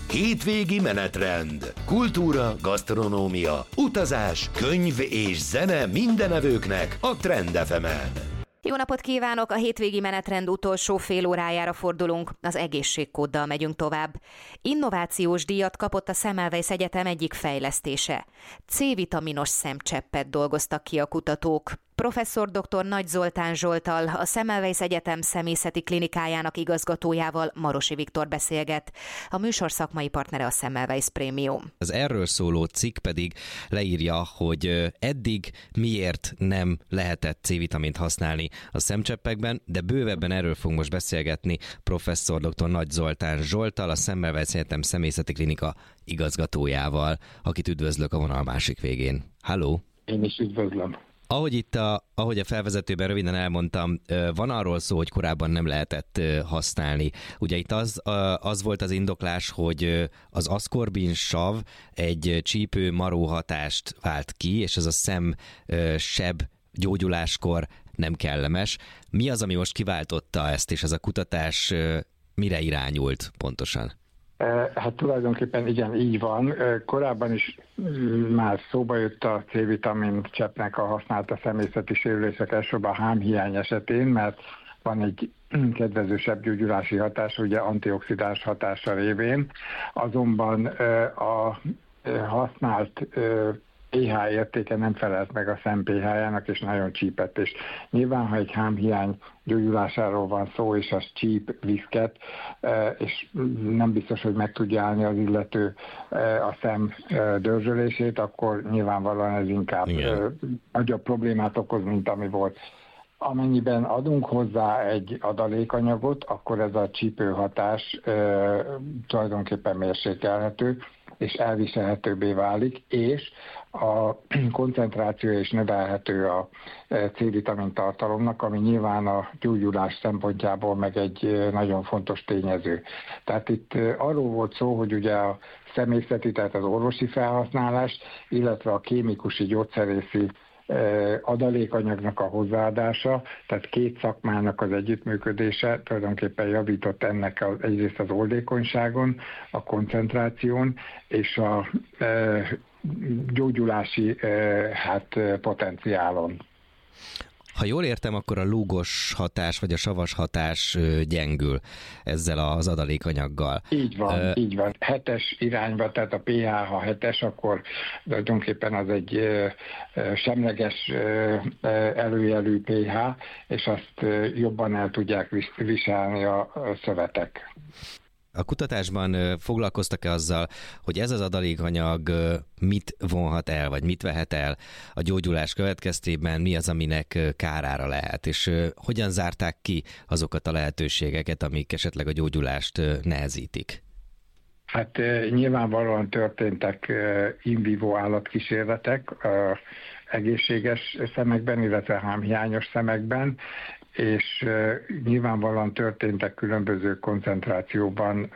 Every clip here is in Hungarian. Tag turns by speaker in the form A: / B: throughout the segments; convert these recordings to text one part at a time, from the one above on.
A: Hétvégi menetrend. Kultúra, gasztronómia, utazás, könyv és zene mindenevőknek a Trend FM-en.
B: Jó napot kívánok! A hétvégi menetrend utolsó fél órájára fordulunk, az egészségkóddal megyünk tovább. Innovációs díjat kapott a Semmelweis Egyetem egyik fejlesztése. C-vitaminos szemcseppet dolgoztak ki a kutatók. Professzor dr. Nagy Zoltán Zsolttal, a Semmelweis Egyetem szemészeti klinikájának igazgatójával Marosi Viktor beszélget. A műsor szakmai partnere a Semmelweis Premium.
C: Az erről szóló cikk pedig leírja, hogy eddig miért nem lehetett C-vitamint használni a szemcseppekben, de bővebben erről fogunk most beszélgetni professzor dr. Nagy Zoltán Zsolttal, a Semmelweis Egyetem szemészeti klinika igazgatójával, akit üdvözlök a vonal másik végén. Halló!
D: Én is üdvözlöm.
C: Ahogy a felvezetőben röviden elmondtam, van arról szó, hogy korábban nem lehetett használni. Ugye itt az volt az indoklás, hogy az aszkorbinsav egy csípő maró hatást vált ki, és ez a szemseb gyógyuláskor nem kellemes. Mi az, ami most kiváltotta ezt, és ez a kutatás mire irányult pontosan?
D: Hát tulajdonképpen igen, így van. Korábban is már szóba jött a C-vitamin cseppnek a használata szemészeti sérülések, elsősorban a hámhiány esetén, mert van egy kedvezősebb gyógyulási hatás, ugye antioxidáns hatása révén. Azonban a használt pH értéke nem felelt meg a szem pH-jának, és nagyon csípett. És nyilván, ha egy hámhiány gyógyulásáról van szó, és az csíp, viszket, és nem biztos, hogy meg tudja állni az illető a szem dörzsölését, akkor nyilvánvalóan ez inkább nagyobb problémát okoz, mint ami volt. Amennyiben adunk hozzá egy adalékanyagot, akkor ez a csípőhatás tulajdonképpen mérsékelhető, és elviselhetőbbé válik, és a koncentráció is növelhető a C-vitamin tartalomnak, ami nyilván a gyógyulás szempontjából meg egy nagyon fontos tényező. Tehát itt arról volt szó, hogy ugye a szemészeti, tehát az orvosi felhasználás, illetve a kémikusi gyógyszerészi adalékanyagnak a hozzáadása, tehát két szakmának az együttműködése tulajdonképpen javított ennek egyrészt az oldékonyságon, a koncentráción és a gyógyulási potenciálon.
C: Ha jól értem, akkor a lúgos hatás vagy a savas hatás gyengül ezzel az adalékanyaggal.
D: Így van, így van. 7-es irányba, tehát a pH, ha 7-es, akkor tulajdonképpen az egy semleges előjelű pH, és azt jobban el tudják viselni a szövetek.
C: A kutatásban foglalkoztak-e azzal, hogy ez az adalékanyag mit vonhat el, vagy mit vehet el a gyógyulás következtében, mi az, aminek kárára lehet, és hogyan zárták ki azokat a lehetőségeket, amik esetleg a gyógyulást nehezítik?
D: Hát nyilvánvalóan történtek in vivo állatkísérletek egészséges szemekben, illetve hámhiányos szemekben, és nyilvánvalóan történtek különböző koncentrációban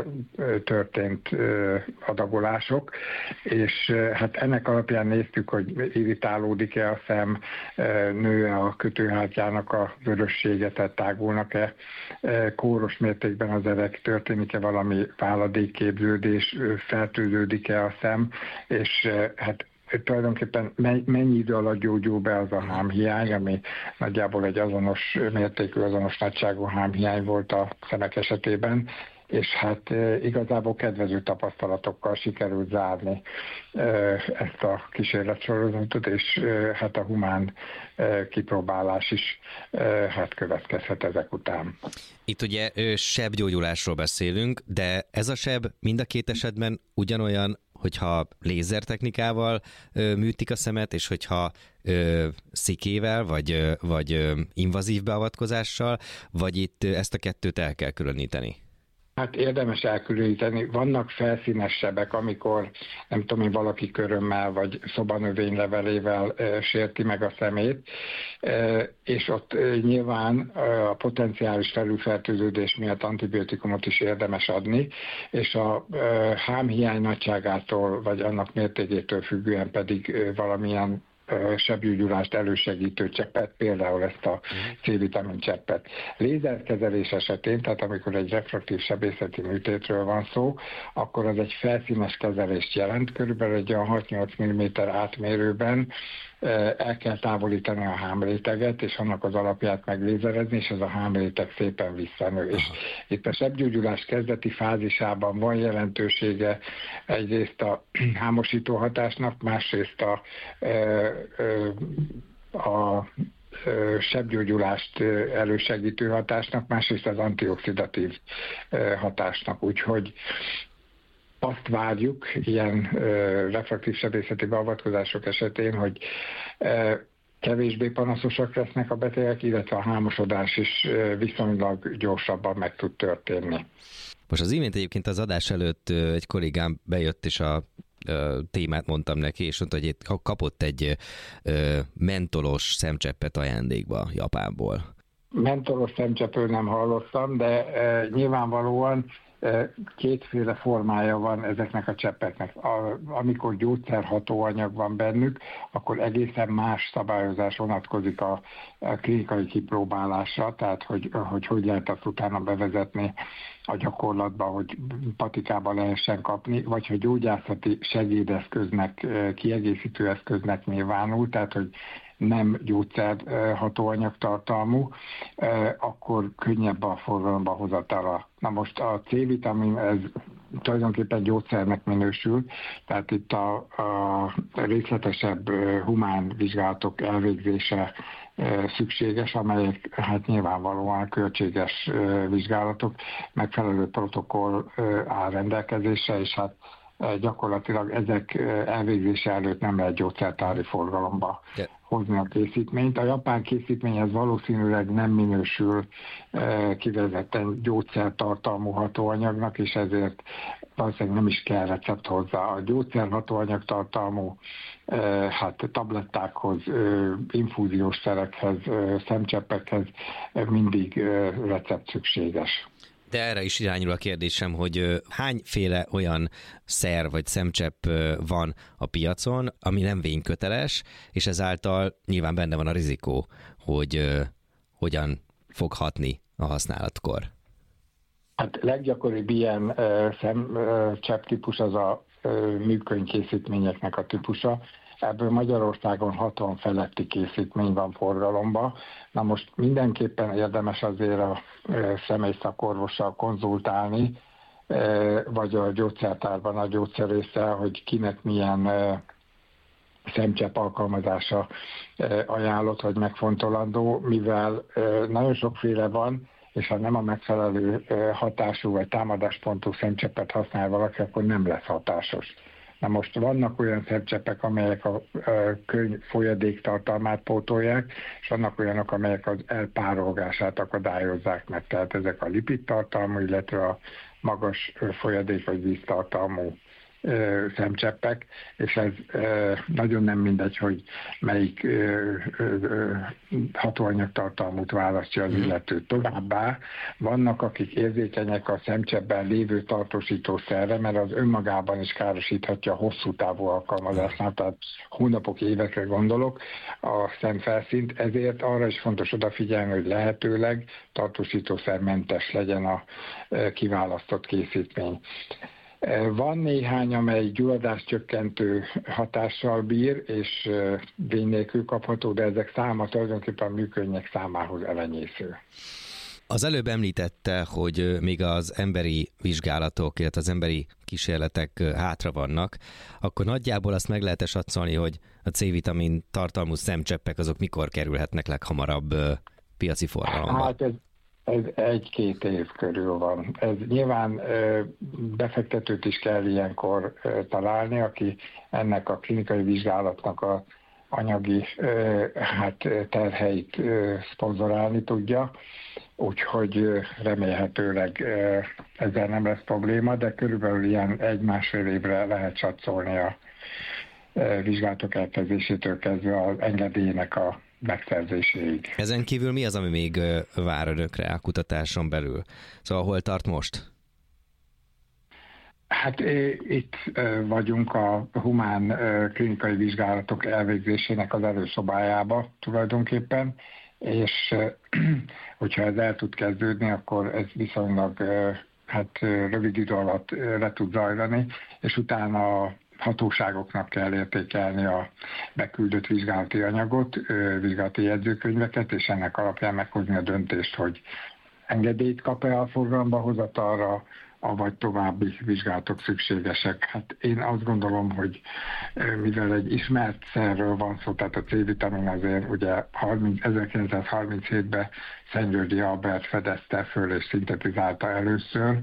D: történt adagolások, és hát ennek alapján néztük, hogy irritálódik-e a szem, nő-e a kötőhártyának a vörössége, tehát tágulnak-e kóros mértékben az erek, történik-e valami váladékképződés, fertőződik-e a szem, és hát tulajdonképpen mennyi idő alatt gyógyul be az a hámhiány, ami nagyjából egy azonos mértékű, azonos nagyságú hámhiány volt a szemek esetében, és hát igazából kedvező tapasztalatokkal sikerült zárni ezt a kísérletsorozatot, és hát a humán kipróbálás is hát következhet ezek után.
C: Itt ugye sebgyógyulásról beszélünk, de ez a seb mind a két esetben ugyanolyan, hogyha lézertechnikával műtik a szemet, és hogyha szikével, vagy invazív beavatkozással, vagy itt ezt a kettőt el kell különíteni?
D: Hát érdemes elkülöníteni. Vannak felszínes sebek, amikor nem tudom én, valaki körömmel vagy szobanövénylevelével sérti meg a szemét, és ott nyilván a potenciális felülfertőződés miatt antibiotikumot is érdemes adni, és a hámhiány nagyságától vagy annak mértékétől függően pedig valamilyen sebgyógyulást elősegítő cseppet, például ezt a C-vitamin cseppet. Lézerkezelés esetén, tehát amikor egy refraktív sebészeti műtétről van szó, akkor az egy felszínes kezelést jelent, körülbelül egy olyan 6-8 mm átmérőben el kell távolítani a hámréteget, és annak az alapját meglézerezni, és ez a hámréteg szépen visszanő. És itt a sebgyógyulás kezdeti fázisában van jelentősége egyrészt a hámosító hatásnak, másrészt a sebgyógyulást elősegítő hatásnak, másrészt az antioxidatív hatásnak. Úgyhogy azt várjuk ilyen refraktív sebészeti beavatkozások esetén, hogy kevésbé panaszosak lesznek a betegek, illetve a hámosodás is viszonylag gyorsabban meg tud történni.
C: Most az imént egyébként az adás előtt egy kollégám bejött, és a témát mondtam neki, és mondta, hogy kapott egy mentolos szemcseppet ajándékba Japánból.
D: Mentolos szemcseppről nem hallottam, de nyilvánvalóan kétféle formája van ezeknek a cseppeknek. Amikor gyógyszerhatóanyag van bennük, akkor egészen más szabályozás vonatkozik a klinikai kipróbálásra, tehát hogy lehet azt utána bevezetni a gyakorlatba, hogy patikába lehessen kapni, vagy hogy gyógyászati segédeszköznek, kiegészítő eszköznek nyilvánul, tehát hogy nem gyógyszer hatóanyag tartalmú, akkor könnyebb a forgalomba hozatala. Na most a C-vitamin, ez tulajdonképpen gyógyszernek minősül, tehát itt a részletesebb humán vizsgálatok elvégzése szükséges, amelyek hát nyilvánvalóan költséges vizsgálatok, megfelelő protokoll áll rendelkezésre, és hát gyakorlatilag ezek elvégzése előtt nem lehet gyógyszertári forgalomba hozni a készítményt. A japán készítményhez valószínűleg nem minősül kivezetten gyógyszertartalmú hatóanyagnak, és ezért valószínűleg nem is kell recept hozzá. A gyógyszerhatóanyag tartalmú tablettákhoz, infúziós szerekhez, szemcseppekhez mindig recept szükséges.
C: De erre is irányul a kérdésem, hogy hányféle olyan szer vagy szemcsepp van a piacon, ami nem vényköteles, és ezáltal nyilván benne van a rizikó, hogy hogyan fog hatni a használatkor.
D: Hát leggyakoribb ilyen szemcsepp típus az a műkönyvkészítményeknek a típusa. Ebből Magyarországon 60 feletti készítmény van forgalomba. Na most mindenképpen érdemes azért a személyszakorvossal konzultálni, vagy a gyógyszertárban a gyógyszerésszel, hogy kinek milyen szemcsepp alkalmazása ajánlott, vagy megfontolandó, mivel nagyon sokféle van, és ha nem a megfelelő hatású vagy támadáspontú szemcseppet használ valaki, akkor nem lesz hatásos. Na most vannak olyan szemcseppek, amelyek a könyv folyadéktartalmát pótolják, és vannak olyanok, amelyek az elpárolgását akadályozzák meg. Tehát ezek a lipidtartalmú, illetve a magas folyadék vagy víztartalmú szemcseppek, és ez nagyon nem mindegy, hogy melyik hatóanyagtartalmút választja az illető. Továbbá vannak, akik érzékenyek a szemcseppben lévő tartósítószerre, mert az önmagában is károsíthatja a hosszú távú alkalmazásnál, tehát hónapok, évekre gondolok a szemfelszínt, ezért arra is fontos odafigyelni, hogy lehetőleg tartósítószermentes legyen a kiválasztott készítmény. Van néhány, amely gyulladáscsökkentő hatással bír, és vény nélkül kapható, de ezek száma tulajdonképpen a működnyek számához elenyésző.
C: Az előbb említette, hogy még az emberi vizsgálatok, illetve az emberi kísérletek hátra vannak, akkor nagyjából azt meg lehet satszolni, hogy a C-vitamin tartalmú szemcseppek azok mikor kerülhetnek leghamarabb piaci forgalomba?
D: Hát ez 1-2 év körül van. Ez nyilván befektetőt is kell ilyenkor találni, aki ennek a klinikai vizsgálatnak a anyagi terheit szponzorálni tudja, úgyhogy remélhetőleg ezzel nem lesz probléma, de körülbelül ilyen 1-1,5 évre lehet satszolni a vizsgálatok elkezdésétől kezdve az engedélynek a megszerzéséig.
C: Ezen kívül mi az, ami még vár önökre a kutatáson belül? Szóval hol tart most?
D: Hát itt vagyunk a humán klinikai vizsgálatok elvégzésének az előszobájába tulajdonképpen, és hogyha ez el tud kezdődni, akkor ez viszonylag rövid idő alatt le tud zajlani, és utána a hatóságoknak kell értékelni a beküldött vizsgálati anyagot, vizsgálati jegyzőkönyveket, és ennek alapján meghozni a döntést, hogy engedélyt kap-e a forgalomba hozatalra, vagy további vizsgálatok szükségesek. Hát én azt gondolom, hogy mivel egy ismert szerről van szó, tehát a C-vitamin azért ugye 1937-ben Szent-Györgyi Albert fedezte föl és szintetizálta először,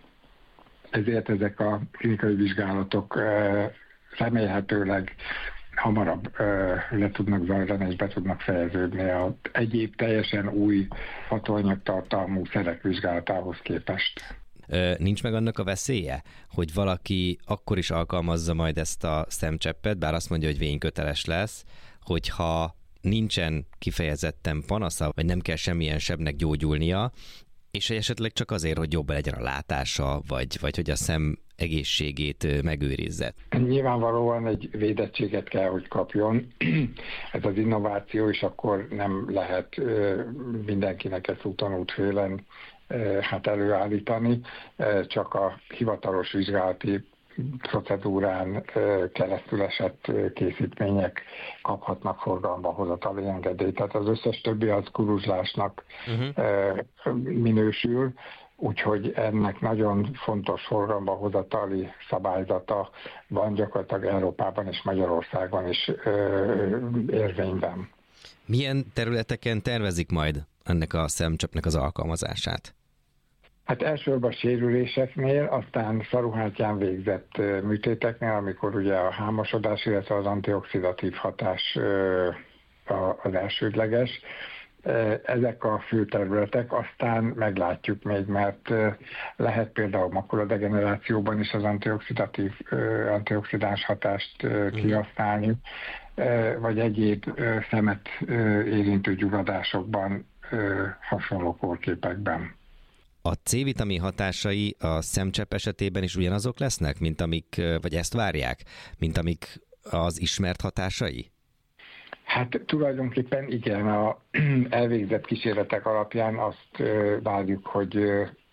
D: ezért ezek a klinikai vizsgálatok remélhetőleg hamarabb le tudnak zajlani és be tudnak fejeződni a egyéb teljesen új hatóanyagtartalmú szerek vizsgálatához képest.
C: Nincs meg annak a veszélye, hogy valaki akkor is alkalmazza majd ezt a szemcseppet, bár azt mondja, hogy vényköteles lesz, hogyha nincsen kifejezetten panasza, vagy nem kell semmilyen sebnek gyógyulnia, és esetleg csak azért, hogy jobb legyen a látása, vagy hogy a szem egészségét megőrizze.
D: Nyilvánvalóan egy védettséget kell, hogy kapjon. Ez az innováció, és akkor nem lehet mindenkinek ezt úton útfélen előállítani, csak a hivatalos vizsgálati procedúrán keresztül esett készítmények kaphatnak forgalomba hozatali engedélyt. Tehát az összes többi az kuruzslásnak minősül, úgyhogy ennek nagyon fontos forgalomba hozatali szabályzata van gyakorlatilag Európában és Magyarországon is érvényben.
C: Milyen területeken tervezik majd ennek a szemcsöpnek az alkalmazását?
D: Hát elsősorban sérüléseknél, aztán szaruhártyán végzett műtéteknél, amikor ugye a hámosodás, illetve az antioxidatív hatás az elsődleges. Ezek a fő területek, aztán meglátjuk még, mert lehet például makuladegenerációban is az antioxidáns hatást kihasználni, vagy egyéb szemet érintő gyulladásokban, hasonló kórképekben.
C: A C-vitamin hatásai a szemcsepp esetében is ugyanazok lesznek, mint amik, vagy ezt várják, mint amik az ismert hatásai?
D: Hát tulajdonképpen igen, a elvégzett kísérletek alapján azt várjuk, hogy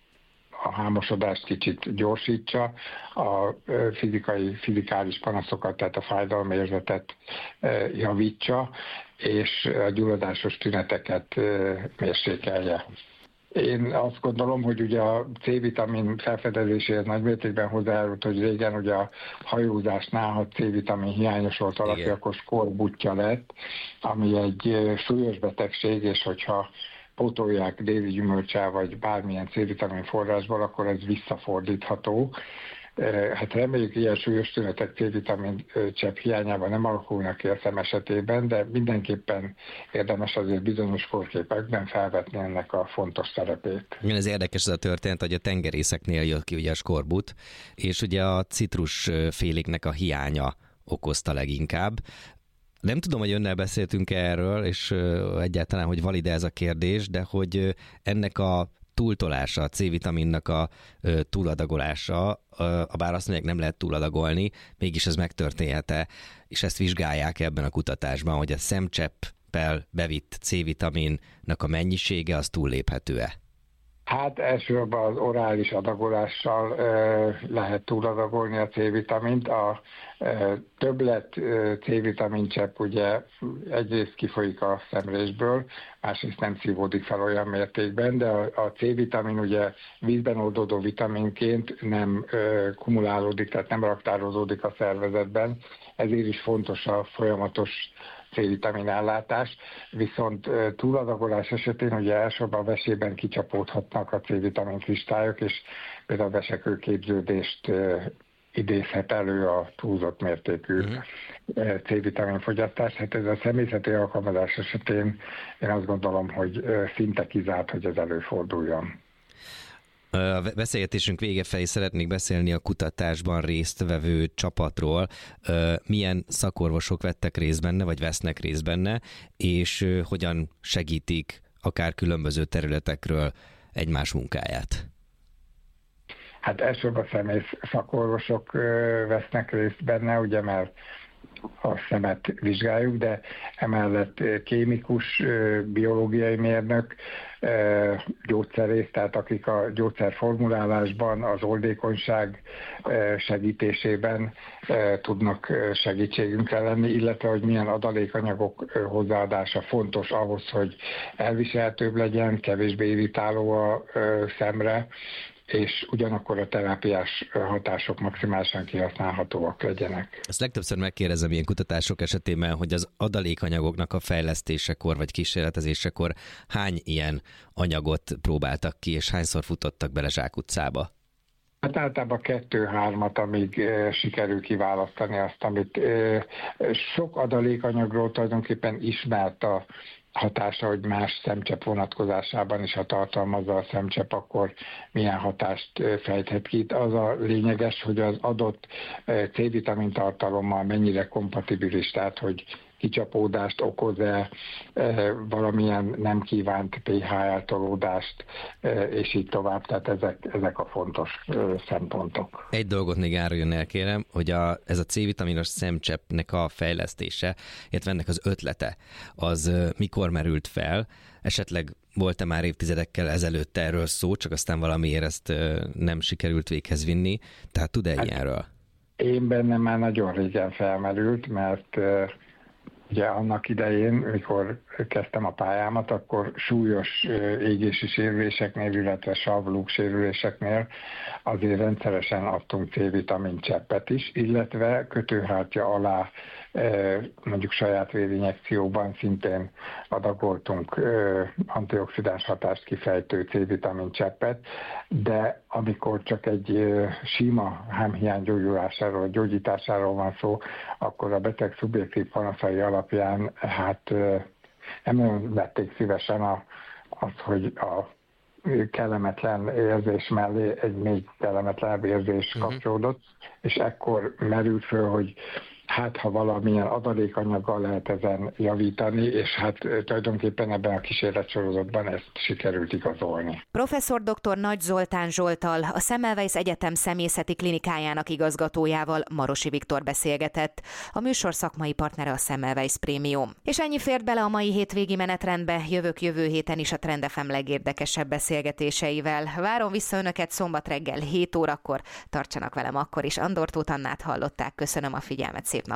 D: a hámosodást kicsit gyorsítsa, a fizikális panaszokat, tehát a fájdalomérzetet javítsa, és a gyulladásos tüneteket mérsékelje. Én azt gondolom, hogy ugye a C-vitamin felfedezéséhez nagymértékben hozzájárult, hogy régen ugye a hajózásnál, ha C-vitamin hiányos volt valaki, akkor skorbutja lett, ami egy súlyos betegség, és hogyha pótolják déli gyümölcsel vagy bármilyen C-vitamin forrásból, akkor ez visszafordítható. Hát reméljük, ilyen súlyos tünetek C-vitamin csepp hiányában nem alakulnak ki a szem esetében, de mindenképpen érdemes azért bizonyos kórképekben felvetni ennek a fontos szerepét.
C: Igen, ez érdekes ez a történet, hogy a tengerészeknél jött ki ugye a skorbut, és ugye a citrusféléknek a hiánya okozta leginkább. Nem tudom, hogy önnel beszéltünk erről, és egyáltalán, hogy valide ez a kérdés, de hogy ennek a túltolása, a C-vitaminnak a túladagolása, bár azt mondják, nem lehet túladagolni, mégis ez megtörténhet-e, és ezt vizsgálják ebben a kutatásban, hogy a szemcseppel bevitt C-vitaminnak a mennyisége az túlléphető-e?
D: Hát elsősorban az orális adagolással lehet túladagolni a C-vitamint. A többlet C-vitamin csepp ugye egyrészt kifolyik a szemrésből, másrészt nem szívódik fel olyan mértékben, de a C-vitamin ugye vízben oldódó vitaminként nem kumulálódik, tehát nem raktározódik a szervezetben, ezért is fontos a folyamatos C-vitamin ellátás, viszont túladagolás esetén ugye elsősorban a vesében kicsapódhatnak a C-vitamin kristályok, és például a vesekőképződést idézhet elő a túlzott mértékű C-vitamin fogyasztás. Hát ez a személyzeti alkalmazás esetén én azt gondolom, hogy szinte kizárt, hogy ez előforduljon.
C: A beszélgetésünk vége felé szeretnék beszélni a kutatásban résztvevő csapatról. Milyen szakorvosok vettek részt benne, vagy vesznek részt benne, és hogyan segítik akár különböző területekről egymás munkáját?
D: hát elsősorban szemész szakorvosok vesznek részt benne, ugye, mert a szemet vizsgáljuk, de emellett kémikus, biológiai mérnök, gyógyszerész, tehát akik a gyógyszerformulálásban, az oldékonyság segítésében tudnak segítségünkre lenni, illetve hogy milyen adalékanyagok hozzáadása fontos ahhoz, hogy elviselhetőbb legyen, kevésbé irritáló a szemre, és ugyanakkor a terápiás hatások maximálisan kihasználhatóak legyenek.
C: Ezt legtöbbször megkérdezem ilyen kutatások esetében, hogy az adalékanyagoknak a fejlesztésekor vagy kísérletezésekor hány ilyen anyagot próbáltak ki, és hányszor futottak bele zsákutcába?
D: Hát általában 2-3, amíg sikerül kiválasztani azt, amit sok adalékanyagról tulajdonképpen ismert a hatása, hogy más szemcsepp vonatkozásában is, ha tartalmazza a szemcsepp, akkor milyen hatást fejthet ki. Itt az a lényeges, hogy az adott C-vitamin tartalommal mennyire kompatibilis, tehát hogy kicsapódást okoz-e, valamilyen nem kívánt pH eltolódást, és így tovább. Tehát ezek a fontos szempontok.
C: Egy dolgot még áruljon el, kérem, hogy ez a C-vitaminos szemcseppnek a fejlesztése, illetve ennek az ötlete, az mikor merült fel? Esetleg volt-e már évtizedekkel ezelőtt erről szó, csak aztán valamiért ezt nem sikerült véghez vinni? Tehát tud-e ilyenről?
D: Én bennem már nagyon régen felmerült, mert ugye annak idején, mikor kezdtem a pályámat, akkor súlyos égési sérüléseknél, illetve savlúk sérüléseknél azért rendszeresen adtunk C-vitamin cseppet is, illetve kötőhártya alá mondjuk saját vérinjekcióban szintén adagoltunk antioxidáns hatást kifejtő C-vitamin cseppet, de amikor csak egy sima hámhiány gyógyulásáról, gyógyításáról van szó, akkor a beteg szubjektív panaszai alapján hát nem vették szívesen azt, hogy a kellemetlen érzés mellé egy még kellemetlen érzés kapcsolódott, és ekkor merült föl, hogy hát ha valamilyen adalékanyaggal lehet ezen javítani, és hát tulajdonképpen ebben a kísérletsorozatban ezt sikerült igazolni.
B: Professzor dr. Nagy Zoltán Zsolttal, a Semmelweis Egyetem szemészeti klinikájának igazgatójával Marosi Viktor beszélgetett. A műsor szakmai partnere a Semmelweis Prémium. És ennyi fért bele a mai hétvégi menetrendbe, jövök jövő héten is a Trend FM legérdekesebb beszélgetéseivel. Várom vissza Önöket szombat reggel 7 órakor, tartsanak velem akkor is. Andor Tóth Annát hallották, köszönöm a figyelmet, szép napot!